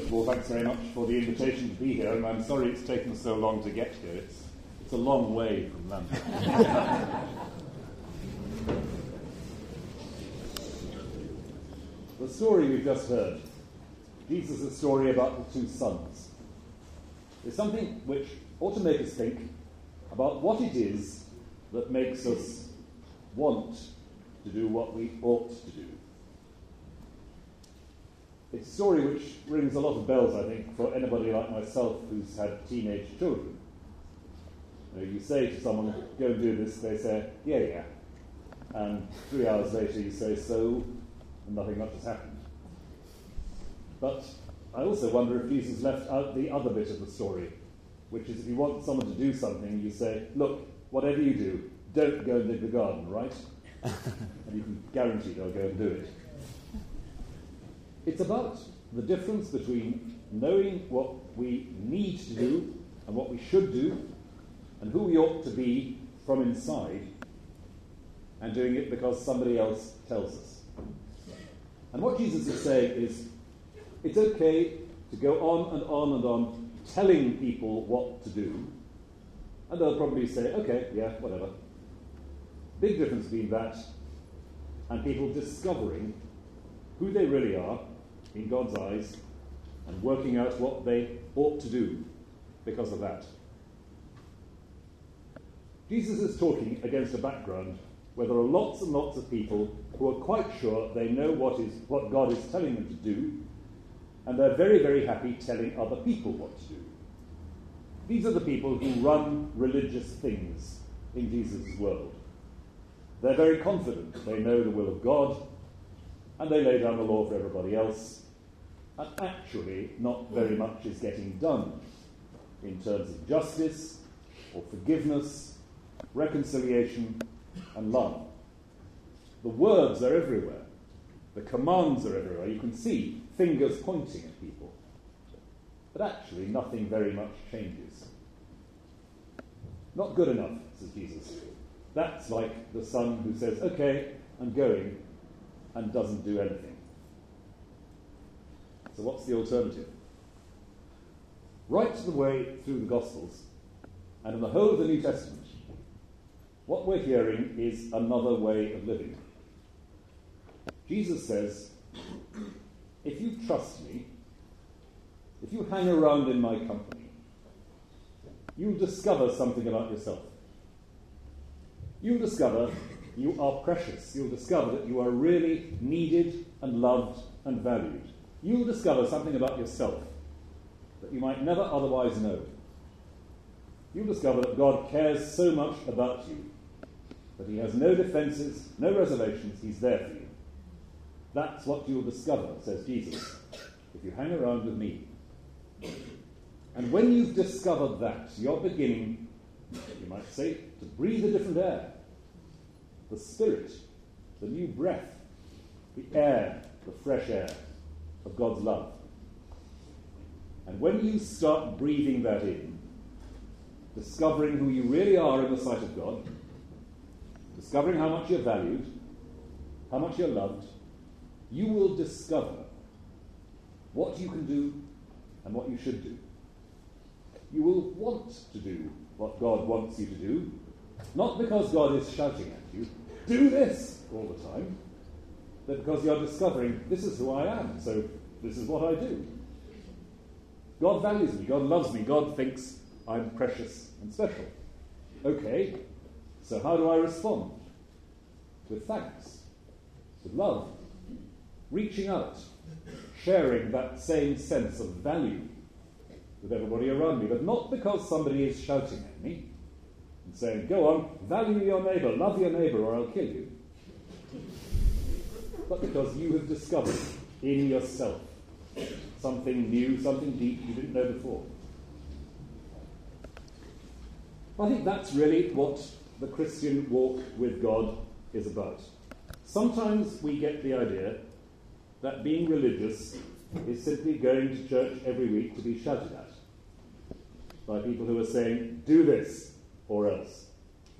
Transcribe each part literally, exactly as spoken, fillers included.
First of all, thanks very much for the invitation to be here, and I'm sorry it's taken so long to get here. It's, it's a long way from London. The story we've just heard, Jesus' story about the two sons, is something which ought to make us think about what it is that makes us want to do what we ought to do. It's a story which rings a lot of bells, I think, for anybody like myself who's had teenage children. You know, you say to someone, go and do this, they say, yeah, yeah. And three hours later you say, so, and nothing much has happened. But I also wonder if Jesus left out the other bit of the story, which is if you want someone to do something, you say, look, whatever you do, don't go and dig the garden, right? And you can guarantee they'll go and do it. It's about the difference between knowing what we need to do and what we should do and who we ought to be from inside and doing it because somebody else tells us. And what Jesus is saying is, it's okay to go on and on and on telling people what to do, and they'll probably say, okay, yeah, whatever. Big difference between that and people discovering who they really are in God's eyes and working out what they ought to do because of that. Jesus is talking against a background where there are lots and lots of people who are quite sure they know what is what God is telling them to do, and they're very, very happy telling other people what to do. These are the people who run religious things in Jesus' world. They're very confident they know the will of God, and they lay down the law for everybody else, and actually not very much is getting done in terms of justice or forgiveness, reconciliation, and love. The words are everywhere. The commands are everywhere. You can see fingers pointing at people. But actually nothing very much changes. Not good enough, says Jesus. That's like the son who says, okay, I'm going, and doesn't do anything. So what's the alternative? Right the way through the Gospels, and in the whole of the New Testament, what we're hearing is another way of living. Jesus says, if you trust me, if you hang around in my company, you'll discover something about yourself. You'll discover you are precious. You'll discover that you are really needed and loved and valued. You'll discover something about yourself that you might never otherwise know. You'll discover that God cares so much about you that he has no defences, no reservations, he's there for you. That's what you'll discover, says Jesus, if you hang around with me. And when you've discovered that, you're beginning, you might say, to breathe a different air. The spirit, the new breath, the air, the fresh air of God's love. And when you start breathing that in, discovering who you really are in the sight of God, discovering how much you're valued, how much you're loved, you will discover what you can do and what you should do. You will want to do what God wants you to do, not because God is shouting at you, do this all the time, but because you're discovering, this is who I am, so this is what I do. God values me, God loves me, God thinks I'm precious and special. Okay, so how do I respond? With thanks, with love, reaching out, sharing that same sense of value with everybody around me, but not because somebody is shouting at me and saying, go on, value your neighbour, love your neighbour, or I'll kill you. But because you have discovered in yourself something new, something deep you didn't know before. I think that's really what the Christian walk with God is about. Sometimes we get the idea that being religious is simply going to church every week to be shouted at by people who are saying, do this or else.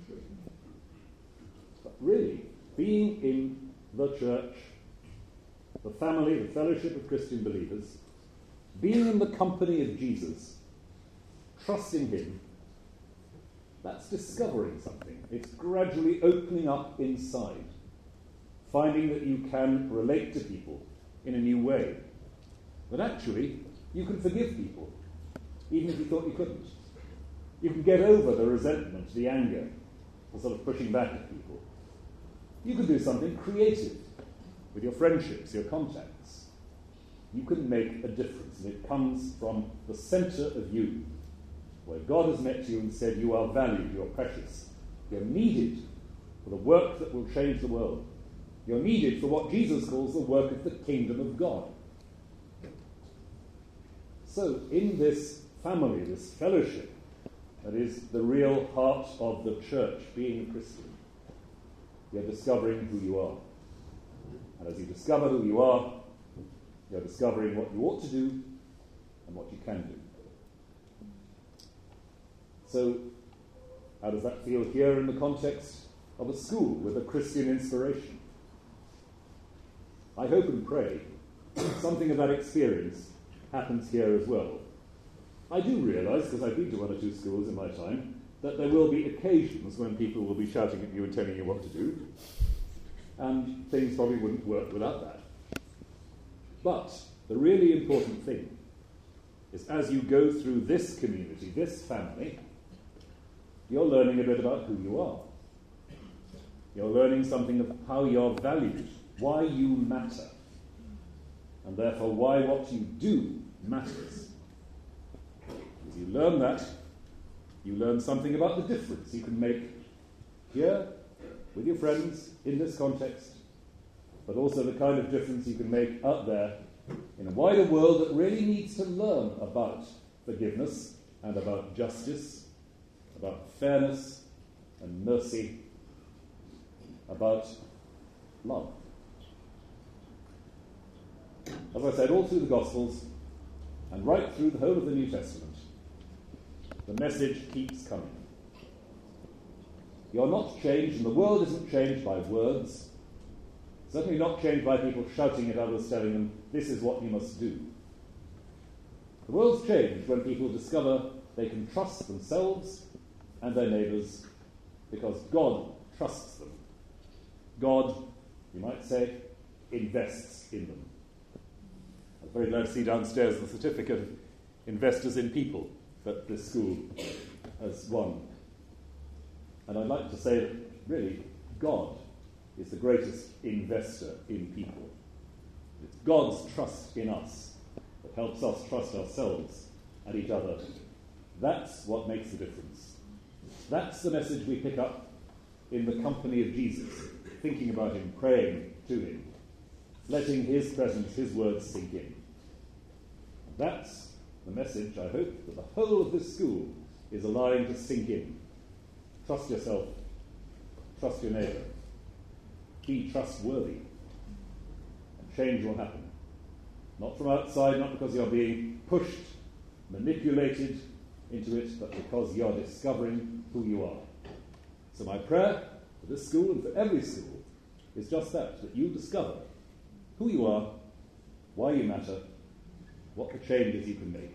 But really, being in the church, the family, the fellowship of Christian believers, being in the company of Jesus, trusting him, that's discovering something. It's gradually opening up inside, finding that you can relate to people in a new way. But actually, you can forgive people, even if you thought you couldn't. You can get over the resentment, the anger, the sort of pushing back at people. You can do something creative with your friendships, your contacts. You can make a difference, and it comes from the centre of you, where God has met you and said you are valued, you are precious, you're needed for the work that will change the world. You're needed for what Jesus calls the work of the kingdom of God. So, in this family, this fellowship, that is the real heart of the church, being a Christian, you're discovering who you are. And as you discover who you are, you're discovering what you ought to do and what you can do. So, how does that feel here in the context of a school with a Christian inspiration? I hope and pray something of that experience happens here as well. I do realise, because I've been to one or two schools in my time, that there will be occasions when people will be shouting at you and telling you what to do, and things probably wouldn't work without that. But the really important thing is, as you go through this community, this family, you're learning a bit about who you are. You're learning something of how you're valued, why you matter, and therefore why what you do matters. As you learn that, you learn something about the difference you can make here, with your friends, in this context, but also the kind of difference you can make out there in a wider world that really needs to learn about forgiveness and about justice, about fairness and mercy, about love. As I said, all through the Gospels and right through the whole of the New Testament, the message keeps coming. You're not changed, and the world isn't changed by words, certainly not changed by people shouting at others, telling them, this is what you must do. The world's changed when people discover they can trust themselves and their neighbours because God trusts them. God, you might say, invests in them. I'm very glad to see downstairs the certificate of Investors in People that this school has won. And I'd like to say that, really, God is the greatest investor in people. It's God's trust in us that helps us trust ourselves and each other. That's what makes the difference. That's the message we pick up in the company of Jesus, thinking about him, praying to him, letting his presence, his words sink in. That's the message, I hope, that the whole of this school is allowing to sink in. Trust yourself. Trust your neighbour. Be trustworthy. And change will happen. Not from outside, not because you're being pushed, manipulated into it, but because you're discovering who you are. So my prayer for this school and for every school is just that, that you discover who you are, why you matter, what the changes you can make.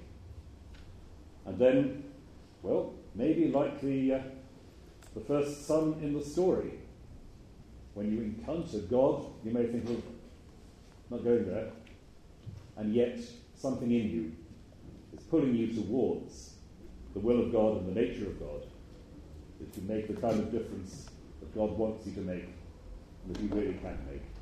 And then, well, maybe like the, uh, the first son in the story, when you encounter God, you may think, well, not going there, and yet something in you is pulling you towards the will of God and the nature of God, that you make the kind of difference that God wants you to make, and that you really can make.